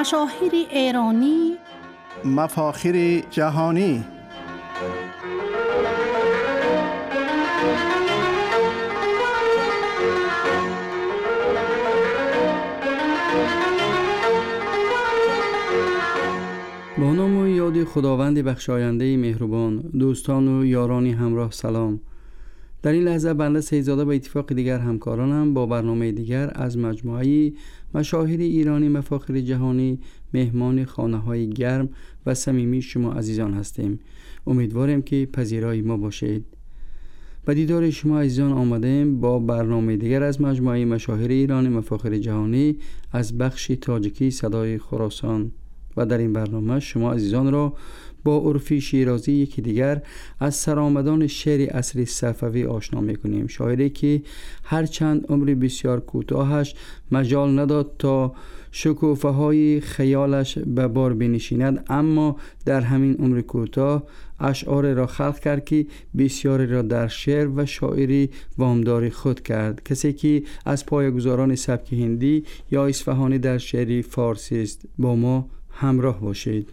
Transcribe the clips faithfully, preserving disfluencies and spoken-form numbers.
مشاهیر ایرانی، مفاخر جهانی. با نام و یاد خداوند بخشاینده مهربان، دوستان و یارانی همراه سلام. در این لحظه بنده سیدزاده به اتفاق دیگر همکارانم با برنامه دیگر از مجموعه مشاهیر ایرانی مفاخر جهانی مهمان خانه‌های گرم و صمیمی شما عزیزان هستیم. امیدواریم که پذیرای ما باشید. به دیدار شما عزیزان آمدیم با برنامه دیگر از مجموعه مشاهیر ایرانی مفاخر جهانی از بخش تاجیکی صدای خراسان. و در این برنامه شما عزیزان را با عرفی شیرازی یکی دیگر از سرآمدان شعر عصر صفوی آشنا می‌کنیم. شاعری که هرچند عمر بسیار کوتاهش مجال نداد تا شکوفه‌های خیالش به بار بنشیند، اما در همین عمر کوتاه اشعار را خلق کرد که بسیاری را در شعر و شاعری وامدار خود کرد. کسی که از پایه‌گذاران سبک هندی یا اصفهانی در شعر فارسی است. با ما همراه باشید.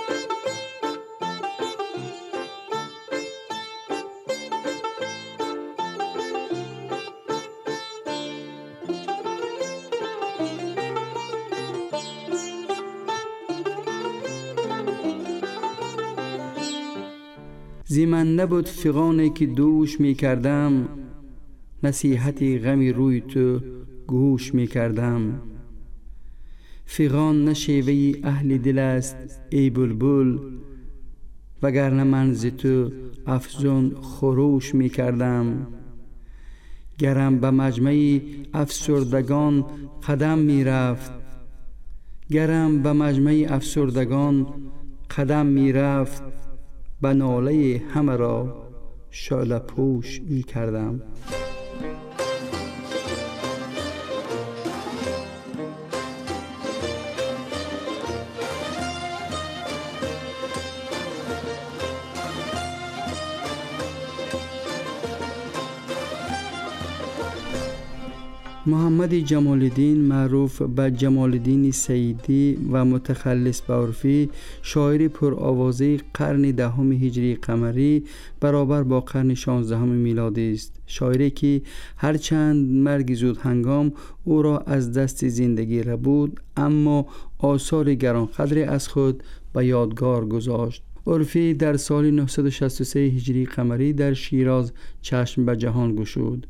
زیمن نبود فغانی که دوش می کردم، نصیحتی غمی روی تو گوش می کردم. فغان نشیوه اهل دل است ای بلبل، وگرنه من ز تو افزون خروش می کردم. گرم به مجمع افسردگان قدم می رفت، گرم به مجمع افسردگان قدم می رفت، به ناله همه را شعله پوش می کردم. محمد جمال الدین معروف به جمال الدین سیدی و متخلص به عرفی، شاعر پرآوازه قرن دهم هجری قمری برابر با قرن شانزدهم میلادی است. شاعری که هرچند مرگ زود هنگام او را از دست زندگی ربود، اما آثار گرانقدری از خود به یادگار گذاشت. عرفی در سال نهصد و شصت و سه هجری قمری در شیراز چشم به جهان گشود.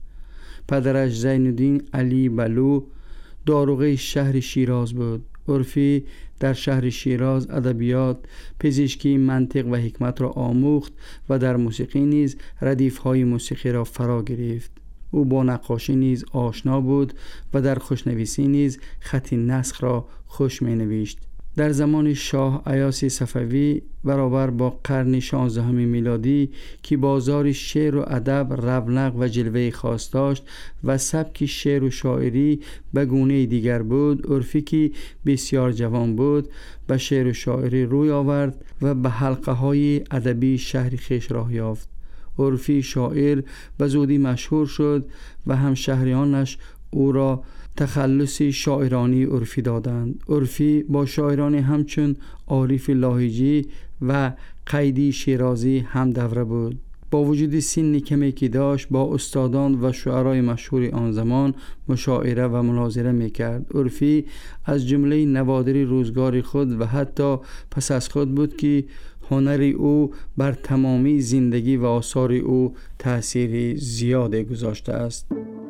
پدرش زین الدین علی بلو داروغه شهر شیراز بود. عرفی در شهر شیراز ادبیات، پزشکی، منطق و حکمت را آموخت و در موسیقی نیز ردیف‌های موسیقی را فرا گرفت. او با نقاشی نیز آشنا بود و در خوشنویسی نیز خط نسخ را خوش می‌نوشت. در زمان شاه ایاس صفوی برابر با قرن شانزدهم میلادی که بازار شعر و ادب رونق و جلوه خاص داشت و سبک شعر و شاعری به گونه دیگر بود، عرفی که بسیار جوان بود به شعر و شاعری روی آورد و به حلقه های ادبی شهر خویش راه یافت. عرفی شاعر به زودی مشهور شد و همشهریانش او را تخلص شاعرانی عرفی دادند. عرفی با شاعرانی همچون عارف لاهیجی و قیدی شیرازی هم دوره بود. با وجود سن کمی که داشت با استادان و شعرای مشهور آن زمان مشاعره و مناظره میکرد. عرفی از جمله نوادر روزگار خود و حتی پس از خود بود که هنر او بر تمامی زندگی و آثار او تأثیر زیادی گذاشته است.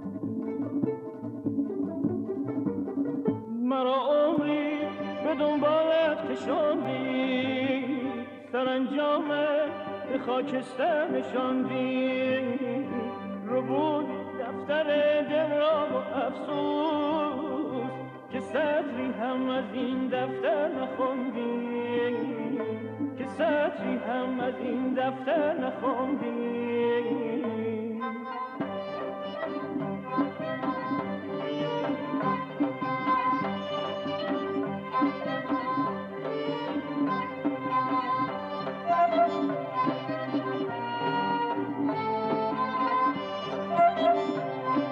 به خاکستر نشاندی، رو بود دفتر دل را با افسوس که سطری هم از این دفتر نخوندی، که سطری هم از این دفتر نخوندی.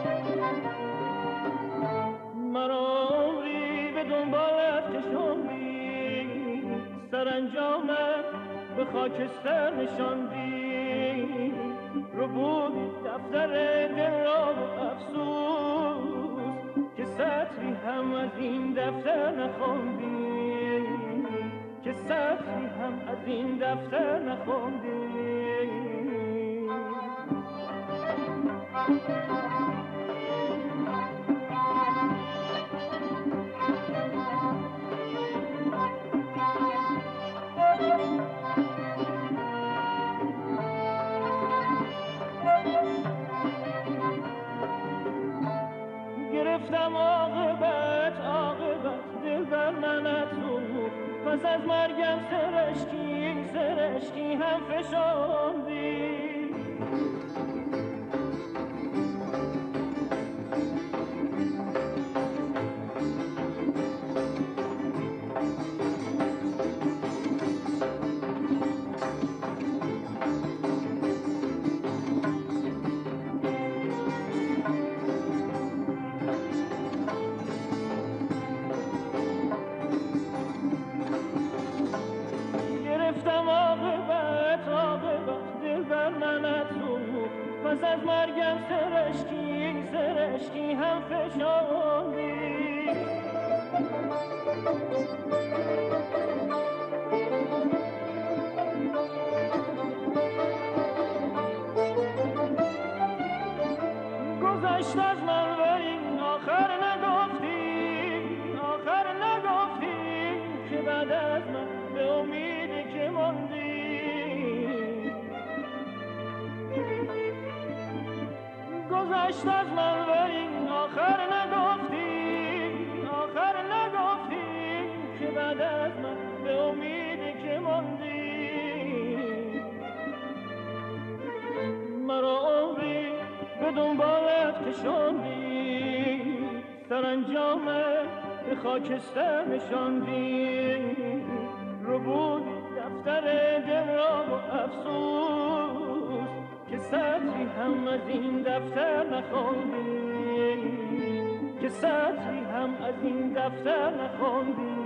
مرا عمری به دنبالت کشاندی، خاکستر نشاندی، رو بود دفتر دل را و افسوس که سطری هم از این دفتر نخوندی، که سطری هم از این دفتر نخوندی. گرفتم عاقبت عاقبت دل بر من از تو، پس از مرگم سرشکی سرشکی هم فشاندی. پس از مرگم سرشکی سرشکی هم فشاندی. گذشت از من ولی آخر نگفتی، آخر نگفتی که بعد از من به امیدی که ماندی. گذشت از من ولی آخر نگفتی، آخر نگفتی که بعد از من به امیدی که ماندی. مرا عمری به دنبالت کشاندی، سرانجام به خاکستر نشاندی، رو بود دفتر دل را و افسوس که سطری هم از این دفتر نخوندی، که سطری هم از این دفتر نخوندی.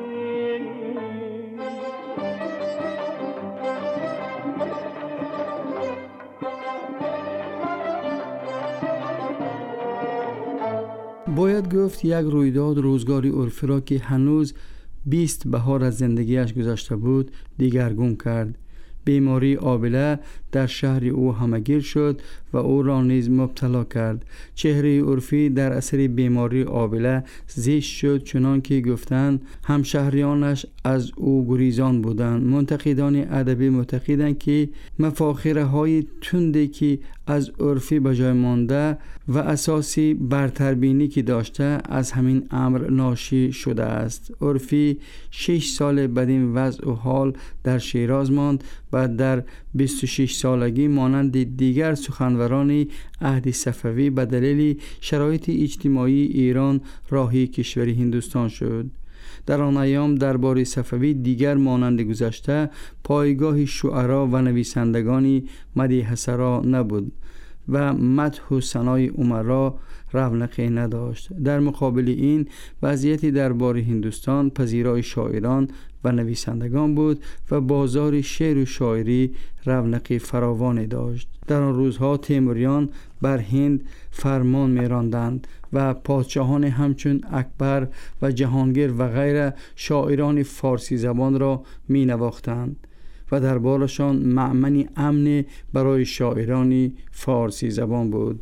باید گفت یک رویداد روزگاری عرفی را که هنوز بیست بهار از زندگیش گذشته بود دیگرگون کرد. بیماری آبله در شهر او همگیر شد و او را نیز مبتلا کرد. چهره عرفی در اثر بیماری آبله زشت شد، چنان که گفتند همشهریانش از او گریزان بودند. منتقدان ادبی معتقدند که مفاخره های تندی که از عرفی به جای مانده و اساسی برتربینی که داشته از همین امر ناشی شده است. عرفی شش سال بدین وضع و حال در شیراز ماند و در بیست و شش سالگی مانند دیگر سخنوران عهد صفوی به دلیل شرایط اجتماعی ایران راهی کشور هندوستان شد. در آن ایام دربار صفوی دیگر مانند گذشته پایگاه شعرا و نویسندگانی مدیح سرا نبود و مدح و ثنای امرا رونقی نداشت. در مقابل این وضعیتی دربار هندوستان پذیرای شاعران و نویسندگان بود و بازار شعر و شاعری رونقی فراوانی داشت. در آن روزها تیموریان بر هند فرمان می‌راندند و پادشاهان همچون اکبر و جهانگیر و غیره شاعران فارسی زبان را می‌نواختند و دربارشان مأمنی امن برای شاعران فارسی زبان بود.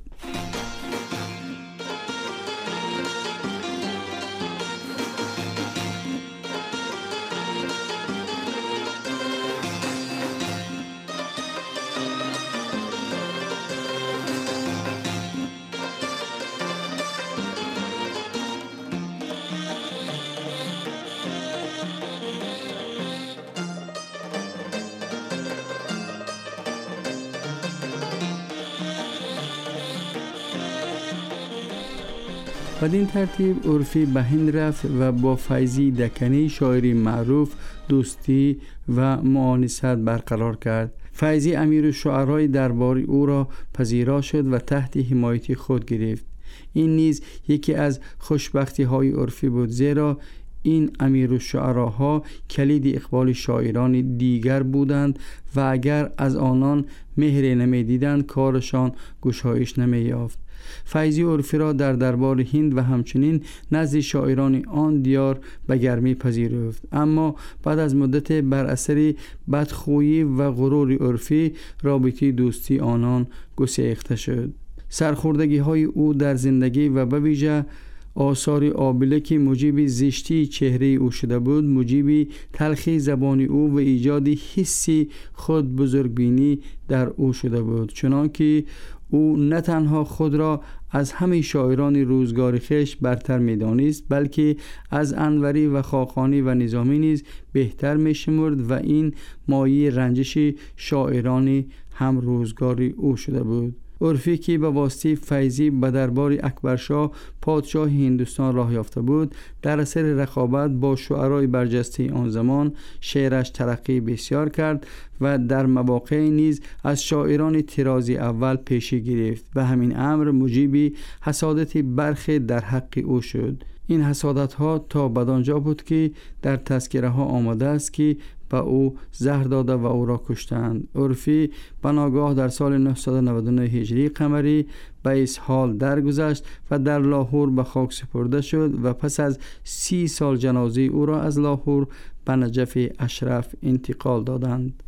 بدین ترتیب عرفی به هند رفت و با فیضی دکنی شاعری معروف دوستی و معانست برقرار کرد. فیضی امیر شعرای دربار او را پذیرا شد و تحت حمایت خود گرفت. این نیز یکی از خوشبختی های عرفی بود، زیرا این امیرالشعراها کلید اقبال شاعران دیگر بودند و اگر از آنان مهر نمی‌دیدند کارشان گشایش نمی‌یافت. فیضی عرفی را در دربار هند و همچنین نزد شاعران آن دیار به گرمی پذیرفت، اما بعد از مدت بر اثر بدخویی و غرور عرفی رابطه دوستی آنان گسیخته شد. سرخوردگی های او در زندگی و به ویژه آثار آبله که موجب زشتی چهره او شده بود، موجب تلخی زبان او و ایجاد حسی خود بزرگبینی در او شده بود، چنانکه او نه تنها خود را از همه شاعران روزگار خویش برتر می‌دانست، بلکه از انوری و خاقانی و نظامی نیز بهتر می‌شمرد و این مایه رنجش شاعران هم روزگار او شده بود. عرفی که به واسطه فیضی به دربار اکبرشاه پادشاه هندوستان راه یافته بود، در اثر رقابت با شعرای برجسته آن زمان شعرش ترقی بسیار کرد و در مواقع نیز از شاعران طراز اول پیشی گرفت و همین امر موجب حسادت برخی در حق او شد. این حسادت ها تا بدانجا بود که در تذکره ها آمده است که به او زهر داده و او را کشتند. عرفی بناگاه در سال نهصد و نود و نه هجری قمری به اسهال درگذشت و در لاهور به خاک سپرده شد و پس از سی سال جنازه او را از لاهور به نجف اشرف انتقال دادند.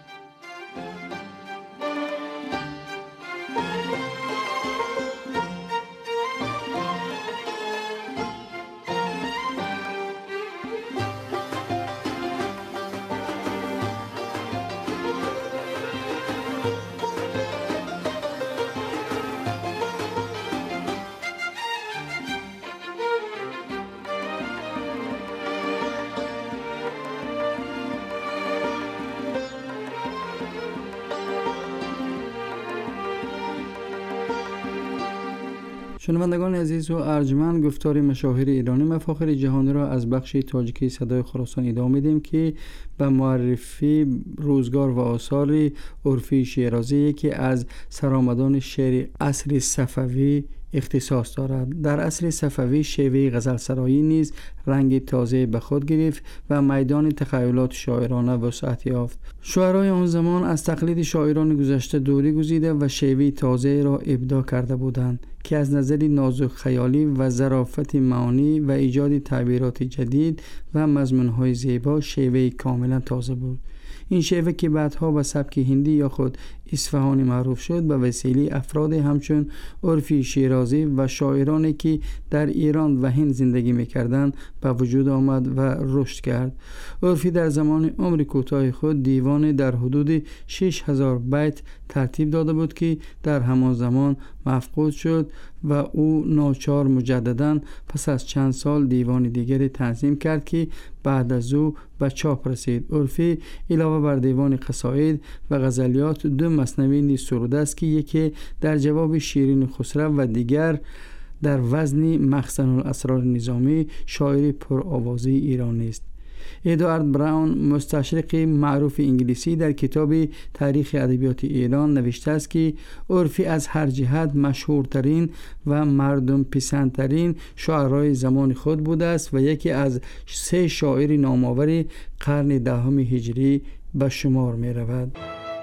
شنوندگان عزیز و ارجمند، گفتار مشاهیر ایرانی مفاخر جهانی را از بخش تاجیکی صدای خراسان ادامه میدیم که به معرفی روزگار و آثار عرفی شیرازی که از سرآمدان شعر عصر صفوی اختصاص دارد. در عصر صفوی شیوه غزل سرایی نیز رنگ تازه به خود گرفت و میدان تخیلات شاعرانه وسعت یافت. شاعرای آن زمان از تقلید شاعران گذشته دوری گزیده و شیوه تازه را ابداع کرده بودند که از نظر نازک خیالی و ظرافت معانی و ایجاد تعبیرات جدید و مضمون‌های زیبا شیوه کاملا تازه بود. این شیوه که بعدها به سبک هندی یا خود اصفهانی معروف شد به وسیله افراد همچون عرفی شیرازی و شاعرانی که در ایران و هند زندگی می‌کردند به وجود آمد و رشد کرد. عرفی در زمان عمر کوتاه خود دیوان در حدود شش هزار بیت ترتیب داده بود که در همان زمان مفقود شد و او ناچار مجدداً پس از چند سال دیوان دیگری تنظیم کرد که بعد از او به چاپ رسید. عرفی علاوه بر دیوان قصاید و غزلیات دو مثنوی نیز سروده است که یکی در جواب شیرین خسرو و دیگر در وزن مخزن الاسرار نظامی شاعر پرآوازه ایرانی است. ادوارد براون مستشرق معروف انگلیسی در کتاب تاریخ ادبیات ایران نوشته است که عرفی از هر جهت مشهورترین و مردم پسندترین شاعرای زمان خود بوده است و یکی از سه شاعر نامآور قرن دهم هجری به شمار می رود.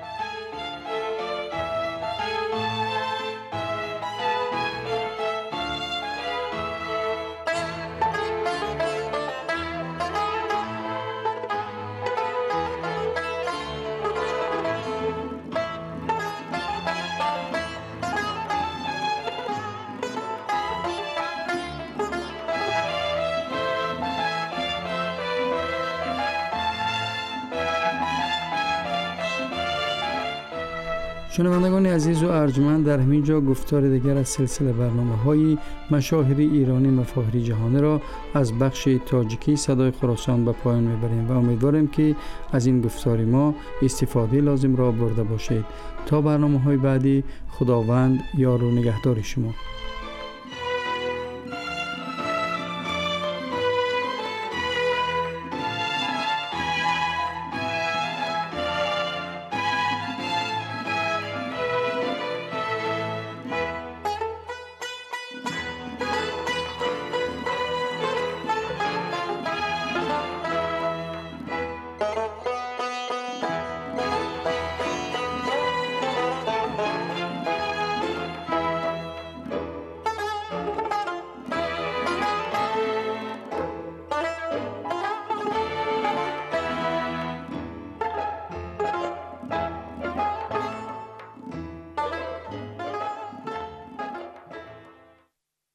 شنوندگان عزیز و ارجمند، در همین جا گفتار دیگر از سلسله برنامه‌های مشاهیر ایرانی مفاخر جهانی را از بخش تاجیکی صدای خراسان به پایان میبریم و امیدواریم که از این گفتار ما استفاده لازم را برده باشید. تا برنامه‌های بعدی، خداوند یار و نگهدار شما.